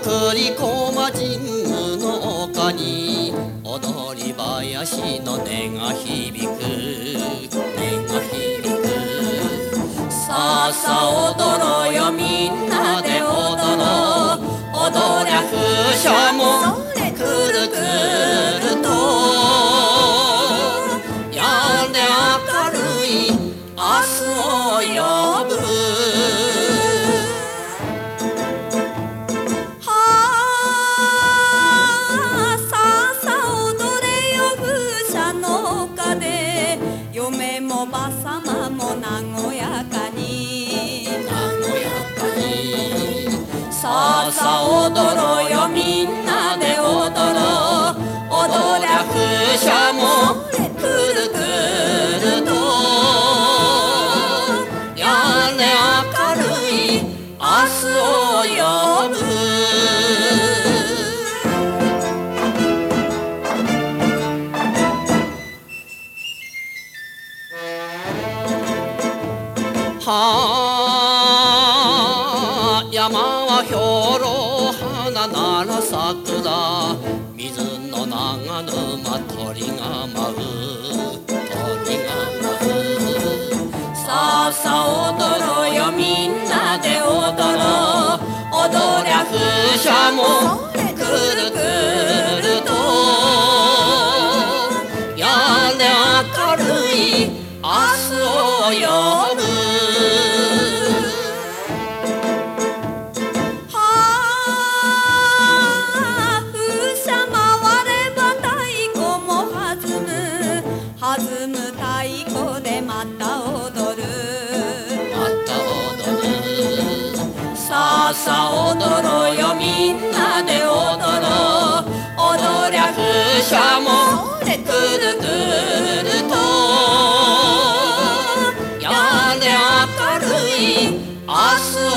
くり駒神武の丘に踊り林の音が響く音が響く。さあさあ踊ろうよみんなで踊ろう。踊りゃ風車もくるくるとやんで明るい明日を呼ぶ。 嫁もばさまも和やかに和やかに。さあさあ踊ろうよみんなで踊ろう。踊りゃ風車もくるくるとやんで明るい明日を呼ぶ。はあ山は兵糧花なら桜。水の長沼鳥が舞う鳥が舞う。さあさあ踊ろうよみんなで踊ろう。踊りゃ風車もくるくるとやんで明るい明日を呼ぶ。 弾む太鼓でまた踊るまた踊る。さあさあ踊ろうよみんなで踊ろう。踊りゃ風車もくるくるとやんで明るい明日